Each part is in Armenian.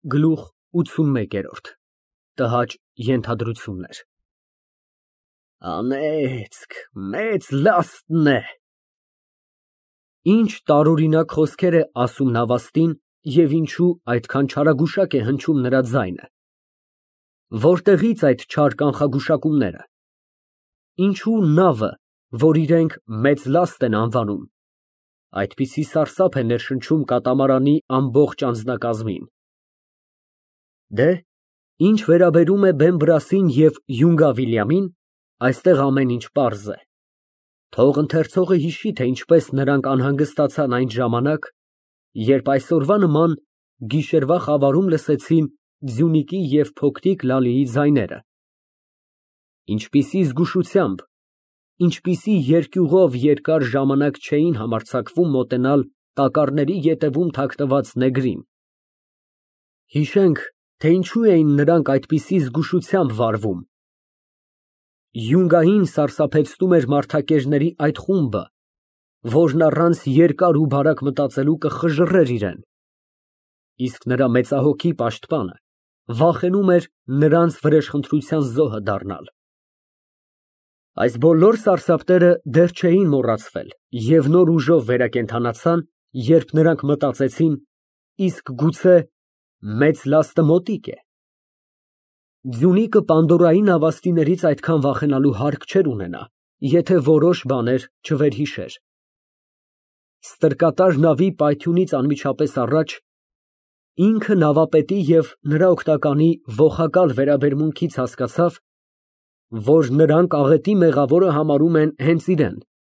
Գլուխ 81 տհաճ ենթադրություններ։ Անեծք, մեծ լաստն է։ Ինչ տարօրինակ խոսքեր է ասում Նավաստին և ինչու այդքան չարագուշակ է հնչում նրա ձայնը։ Որտեղի՞ց այդ չար կանխագուշակումները։ Ինչու նավը, որ իրենք մեծ լաստ են անվանում, այդպիսի սարսափ է ներշնչում կատամարանի ամբողջ անձնակազմին։ Դե, ինչ վերաբերում է Բեմբրասին և Յունգա Վիլյամին, այստեղ ամեն ինչ պարզ է։ Թող ընթերցողը հիշի, թե ինչպես նրանք անհանգստացան այն ժամանակ, երբ այսօրվա նման գիշերվա խավարում լսեցին Ձյունիկի և փոքրիկ Լալիի ձայները։ Ինչպիսի զգուշությամբ, ինչպիսի երկյուղով երկար ժամանակ չէին համարձակվում մոտենալ տակառների ետևում թաքնված նեգրին։ Հիշենք, թե ինչու էին նրանք այդպիսի զգուշությամբ վարվում։ Յունգային սարսափեցնում էր մարդակերների այդ խումբը, որն առանց երկար ու բարակ մտածելու կխժռեր իրան, իսկ նրա մեծահոգի պաշտպանը վախենում էր նրանց վրեժխնդրության զոհը դառնալ։ Այս բոլոր սարսափները դեռ չէին մոռացվել և նոր ուժով վերակենդանացան, երբ նրանք մտածեցին, իսկ գուցե մեծ լաստը մոտիկ է։ Ձյունիկը Պանդորայի նավաստիներից այդքան վախենալու հարկ չէր ունենա, եթե որոշ բաներ չվերհիշեր։ Ստրկատար նավի պայթյունից անմիջապես առաջ ինքը նավապետի և նրա օգնականի ոխակալ վերաբերմունքից հասկացավ, որ նրանք աղետի մեղավորը համարում են հենց իրան։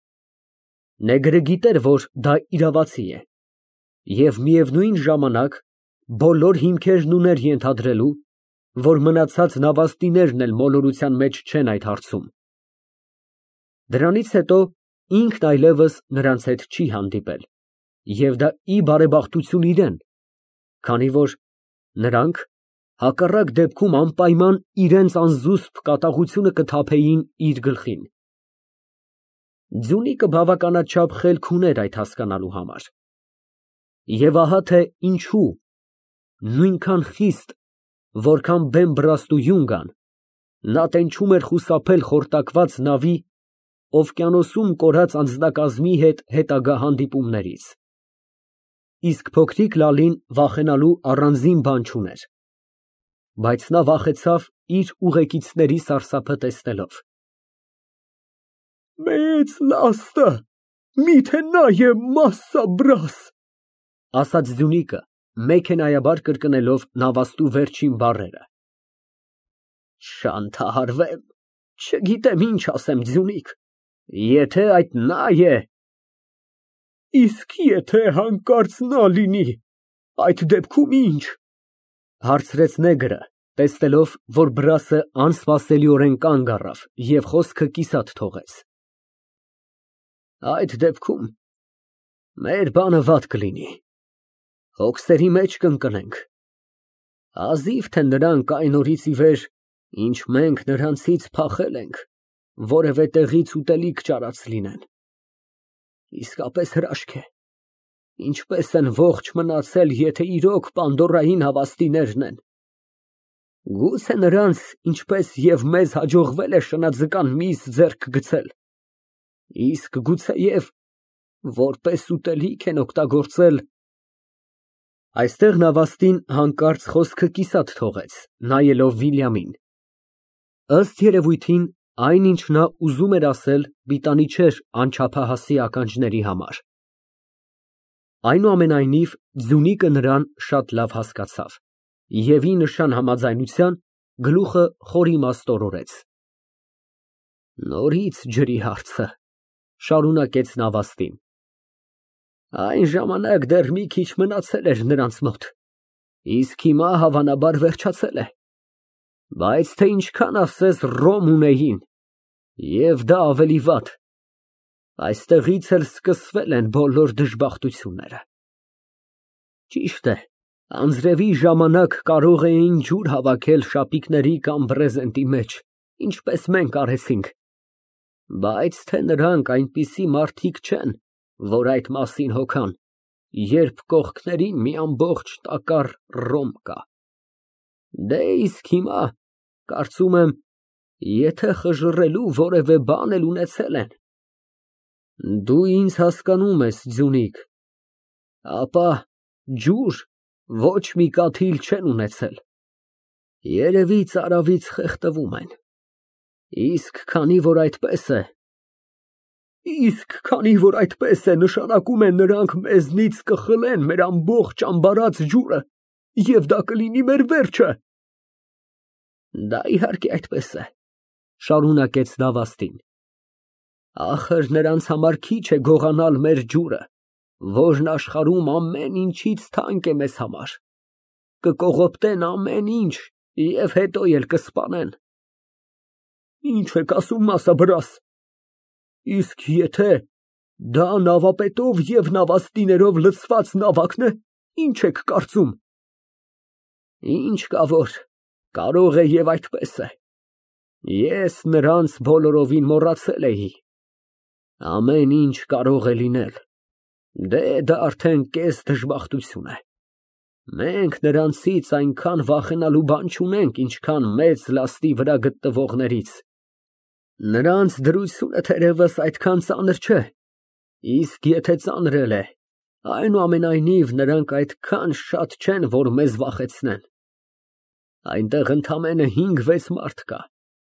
Նեգրը գիտեր, որ դա իրավացի է, և միևնույն ժամանակ բոլոր հիմքերն ուներ ենթադրելու, որ մնացած նավաստիներն էլ մոլորության մեջ չեն այդ հարցում։ Դրանից հետո ինքն այլևս նրանց հետ չի հանդիպել, և դա ի բարեբախտություն իրան, քանի որ նրանք հակառակ դեպքում անպայման իրենց անզուսպ կատաղությունը կթափեին իր գլխին։ Ձյունիկը բավականաչափ խելք ուներ այդ հասկանալու համար։ Եվ ահա թե ինչու նույնքան խիստ, որքան Բեմբրաստ ու Յունգան, նա տենչում էր խուսափել խորտակված նավի օվկիանոսում կորած անձնակազմի հետ հետագա հանդիպումներից։ Իսկ փոքրիկ Լալին վախենալու առանձին բան չուներ, բայց նա վախեցավ իր ուղեկիցների սարսափը տեսնելով։ Մեծ լաստը, միթե նա է մասսաբրաս, ասաց Ձյունիկը, մեքենայաբար կրկնելով նավաստու վերջին բառերը։ Շանթահարվեմ, չգիտեմ ինչ ասեմ, Ձյունիկ, եթե այդ նա է… Իսկ եթե հանկարծ նա լինի, այդ դեպքում ի՞նչ, հարցրեց նեգրը, տեսնելով, որ բրասը անսպասելիորեն կանգ առավ և խոսքը կիսատ թողեց։ Այդ դեպքում մեր բանը վատ կլինի, հոգսերի մեջ կընկնենք, հազիվ թե նրանք այն օրից ի վեր, ինչ մենք նրանցից փախել ենք, որևէ տեղից ուտելիք ճարած լինեն։ Իսկապես հրաշք է, ինչպես են ողջ մնացել, եթե իրոք Պանդորայի նավաստիներն են։ Գուցե նրանց, ինչպես և մեզ հաջողվել է շնաձկան միս ձեռք գցել, իսկ գուցեև որպես ուտելիք են օգտագործել… Այստեղ նավաստին հանկարծ խոսքը կիսատ թողեց, նայելով Վիլյամին։ Ըստ երևույթին, այն, ինչ նա ուզում էր ասել, պիտանի չէր անչափահասի ականջների համար։ Այնուամենայնիվ, Ձյունիկը նրան շատ լավ հասկացավ և, ի նշան համաձայնության, գլուխը խոր իմաստորորեց։ Նորից ջրի հարցը, շարունակեց նավաստին, այն ժամանակ դեռ մի քիչ մնացել էր նրանց մոտ, իսկ հիմա հավանաբար վերջացել է, բայց թե ինչքան ասես ռոմ ունեին, և դա ավելի վատ, այստեղից էլ սկսվել են բոլոր դժբախտությունները։ Ճիշտ է, անձրևի ժամանակ կարող էին ջուր հավաքել շապիկների կամ բրեզենտի մեջ, ինչպես մենք արեցինք, բայց թե նրանք այնպիսի մարդիկ չեն, որ այդ մասին հոգան, երբ կողքներին մի ամբողջ տակառ ռոմ կա։ Դե իսկ հիմա, կարծում եմ, եթե խժռելու որևէ բան էլ ունեցել են, դու ինձ հասկանում ես, Ձյունիկ, ապա ջուր ոչ մի կաթիլ չեն ունեցել, երևի ծարավից խեղդվում են, իսկ քանի որ այդպես է, նշանակում է նրանք մեզնից կխլեն մեր ամբողջ ամբարած ջուրը, և դա կլինի մեր վերջը։ Դա իհարկե այդպես է, շարունակեց Նավաստին, ախր նրանց համար քիչ է գողանալ մեր ջուրը, որն աշխարհում ամեն ինչից թանկ է մեզ համար, կկողոպտեն ամեն ինչ և հետո էլ կսպանեն։ Ինչ եք ասում, Մասաբրաս, իսկ եթե դա նավապետով և նավաստիներով լցված նավակն է, ինչ եք կարծում։ Ինչ կա որ, կարող է և այդպես է, ես նրանց բոլորովին մոռացել էի, ամեն ինչ կարող է լինել, դե դա արդեն կես դժբախտություն է, մենք նրանցից այնքան վախենալու բան չունենք, ինչքան մեծ լաստի վրա գտնվողներից, նրանց դրությունը թերևս այդքան ծանր չէ, իսկ եթե ծանր էլ է, այնուամենայնիվ նրանք այդքան շատ չեն, որ մեզ վախեցնեն, այնտեղ ընդամենը 5-6 մարդ կա,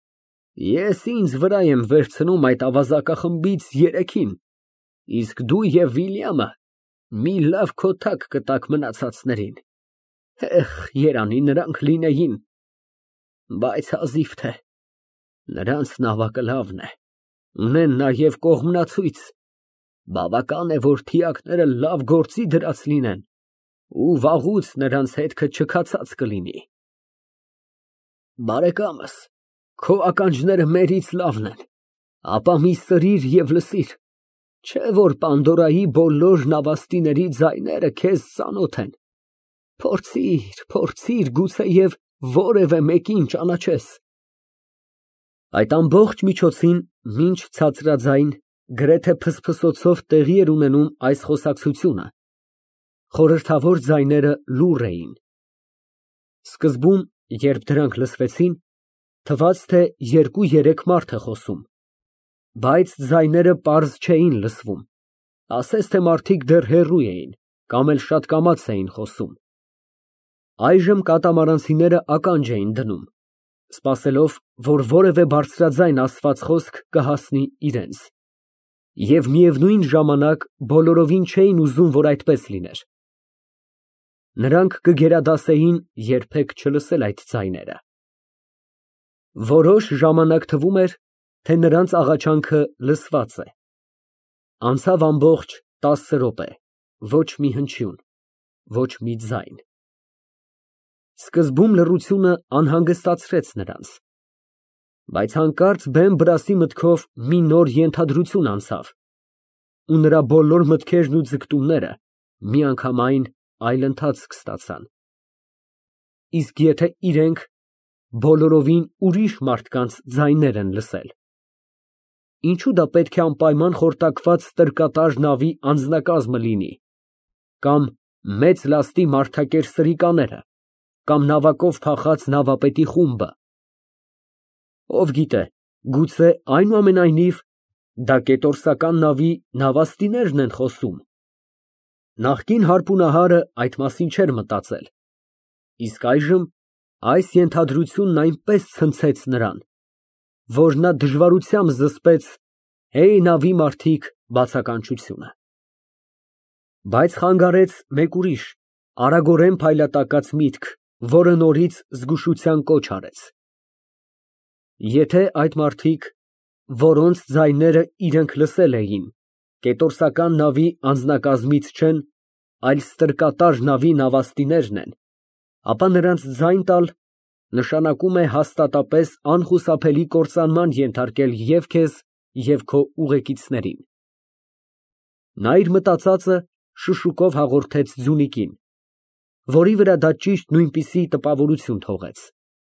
ես ինձ վրա եմ վերցնում այդ ավազակախմբից 3-ին, իսկ դու և Վիլյամը մի լավ քոթակ կտաք մնացածներին, երանի նրանք լինեին, բայց հազիվ թե, նրանց նավակը լավն է, ունեն նաև կողմնացույց, բավական է, որ թիակները լավ գործի դրած լինեն ու վաղուց նրանց հետքը չքացած կլինի։ Բարեկամս, քո ականջները մերից լավն են, ապա մի սրիր և լսիր, չէ որ Պանդորայի բոլոր նավաստիների ձայները քեզ ծանոթ են, փորձիր, գուցեև որևէ մեկին ճանաչես։ Այդ ամբողջ միջոցին, մինչ ցածրաձայն, գրեթե փսփսոցով տեղի էր ունենում այս խոսակցությունը, խորհրդավոր ձայները լուռ էին։ Սկզբում, երբ դրանք լսվեցին, թվաց, թե 2-3 մարդ է խոսում, բայց ձայները պարզ չէին լսվում, ասես թե մարդիկ դեռ հեռու էին, կամ էլ շատ կամաց էին խոսում։ Այժմ կատամարանցիները ականջ էին դնում, սպասելով, որ որևէ բարձրաձայն ասված խոսք կհասնի իրենց, և միևնույն ժամանակ բոլորովին չէին ուզում, որ այդպես լիներ։ Նրանք կգերադասեին երբեք չլսել այդ ձայները։ Որոշ ժամանակ թվում էր, թե նրանց աղաչանքը լսված է։ Անցավ ամբողջ 10 րոպե, ոչ մի հնչյուն, ոչ մի ձայն։ Սկզբում լռությունը անհանգստացրեց նրանց, բայց հանկարծ Բեն֊Բրասի մտքով մի նոր ենթադրություն անցավ, ու նրա բոլոր մտքերն ու ձգտումները միանգամայն այլ ընթացք ստացան։ Իսկ եթե իրենք բոլորովին ուրիշ մարդկանց ձայներ են լսել, ինչու դա պետք է անպայման խորտակված տրկատար նավի անձնակազմը լինի, կամ մեծ լաստի մարդակեր սրիկաները, կամ նավակով փախած նավապետի խումբը։ Ով գիտե, գուցե այնուամենայնիվ դա կետորսական նավի նավաստիներն են խոսում։ Նախկին հարպունահարը այդ մասին չէր մտածել, իսկ այժմ այս ենթադրությունն այնպես ցնցեց նրան, որ նա դժվարությամբ զսպեց «Հեյ, նավի մարդիկ» բացականչությունը։ Բայց խանգարեց մեկ ուրիշ, արագորեն փայլատակած միտք, որը նորից զգուշության կոչ արեց։ Եթե այդ մարդիկ, որոնց ձայները իրենք լսել էին, կետորսական նավի անձնակազմից չեն, այլ ստրկատար նավի նավաստիներն են, ապա նրանց ձայն տալ նշանակում է հաստատապես անխուսափելի կործանման ենթարկել և քեզ, և քո ուղեկիցներին։ Նա իր մտածածը շշուկով հաղորդեց Ձյունիկին, որի վրա դա ճիշտ նույնպիսի տպավորություն թողեց։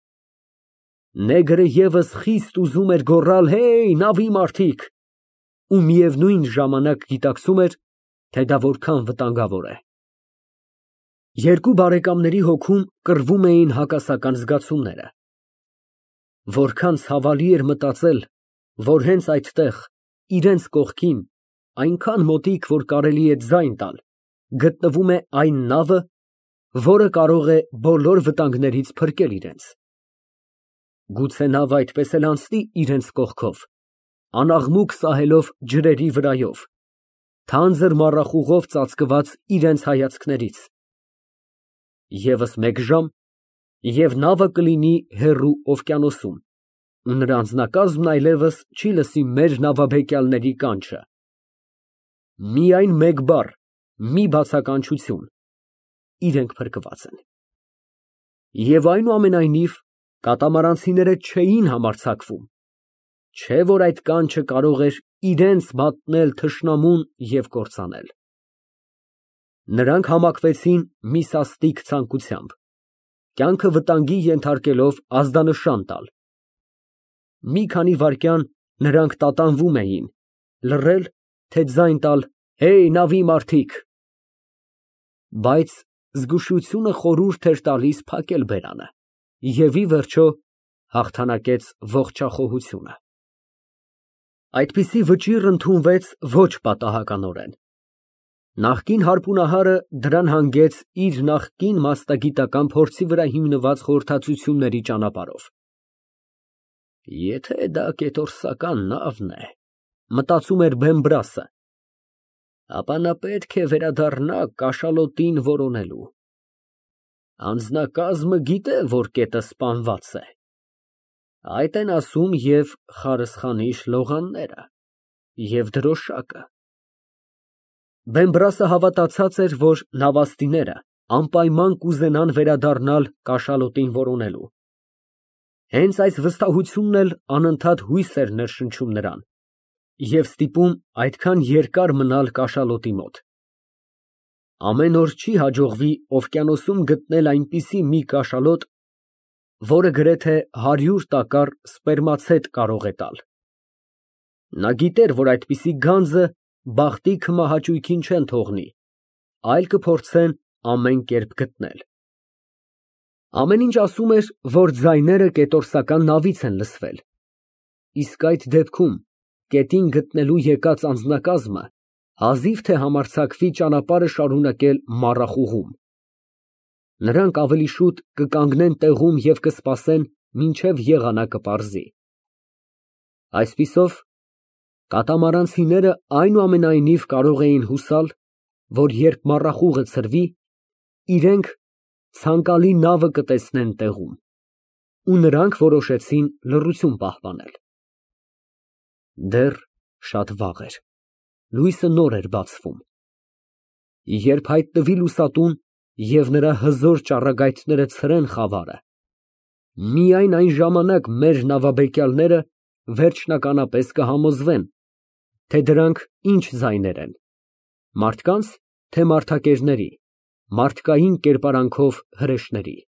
Նեգրը ևս խիստ ուզում էր գոռալ «Հեյ, նավի մարդիկ», ու միևնույն ժամանակ գիտակցում էր, թե դա որքան վտանգավոր է։ Երկու բարեկամների հոգում կռվում էին հակասական զգացումները։ Որքան ցավալի էր մտածել, որ հենց այդտեղ, իրենց կողքին, այնքան մոտիկ, որ կարելի է ձայն տալ, գտնվում է այն նավը, որը կարող է բոլոր վտանգներից փրկել իրենց։ Գուցե նավը այդպես էլ անցնի իրենց կողքով, անաղմուկ սահելով ջրերի վրայով, թանձր մառախուղով ծածկված իրենց հայացքներից։ Եվս մեկ ժամ, և նավը կլինի հեռու օվկիանոսում, ու նրա անձնակազմն այլևս չի լսի մեր նավաբեկյալների կանչը։ Միայն մեկ բառ, մի բացականչություն, իրենք փրկված են։ Եվ այնուամենայնիվ, կատամարանցիները չէին համարձակվում, չէ որ այդ կանչը կարող էր իրենց մատնել թշնամուն և կործանել։ Նրանք համակվեցին մի սաստիկ ցանկությամբ, կյանքը վտանգի ենթարկելով ազդանշան տալ։ Մի քանի վայրկյան նրանք տատանվում էին, լռել, թե ձայն տալ. «Հեյ, նավի մարդիկ»։ Բայց զգուշությունը խորհուրդ էր տալիս փակել բերանը, և ի վերջո հաղթանակեց ողջախոհությունը։ Այդպիսի վճիռ ընդունվեց ոչ պատահականորեն։ Նախկին հարպունահարը դրան հանգեց իր նախկին մասնագիտական փորձի վրա հիմնված խորհրդածությունների ճանապարհով։ Եթե դա կետորսական նավն է, մտածում էր Բեմբրասը, ապա նա պետք է վերադառնա կաշալոտին որոնելու։ Անձնակազմը գիտե, որ կետը սպանված է։ Այդ են ասում և խարսխանի շլողանները, և դրոշակը։ Բեմբրասը հավատացած էր, որ նավաստիները անպայման կուզենան վերադառնալ կաշալոտին որոնելու։ Հենց այս վստահությունն էլ անընդհատ հույս էր ներշնչում նրան և ստիպում այդքան երկար մնալ կաշալոտի մոտ։ Ամեն օր չի հաջողվի օվկիանոսում գտնել այնպիսի մի կաշալոտ, որը գրեթե 100 տակառ սպերմացետ կարող է տալ։ Նա գիտեր, որ այդպիսի գանձը բախտի քմահաճույքին չեն թողնի, այլ կփորձեն ամեն կերպ գտնել։ Ամեն ինչ ասում էր, որ ձայները կետորսական նավից են լսվել, իսկ այդ դեպքում կետին գտնելու եկած անձնակազմը հազիվ թե համարձակվի ճանապարհը շարունակել մառախուղում։ Նրանք ավելի շուտ կկանգնեն տեղում և կսպասեն, մինչև եղանակը պարզի։ Այսպիսով, կատամարանցիները այնուամենայնիվ կարող էին հուսալ, որ երբ մառախուղը ցրվի, իրենք ցանկալի նավը կտեսնեն տեղում, ու նրանք որոշեցին լռություն պահպանել։ Դեռ շատ վաղ էր, լույսը նոր էր բացվում։ Երբ հայտնվի լուսատուն և նրա հզոր ճառագայթները ցրեն խավարը, միայն այն ժամանակ մեր նավաբեկյալները վերջնականապես կհամոզվեն, թե դրանք ինչ ձայներ են, մարդկանց, թե մարդակերների, մարդկային կերպարանքով հրեշների։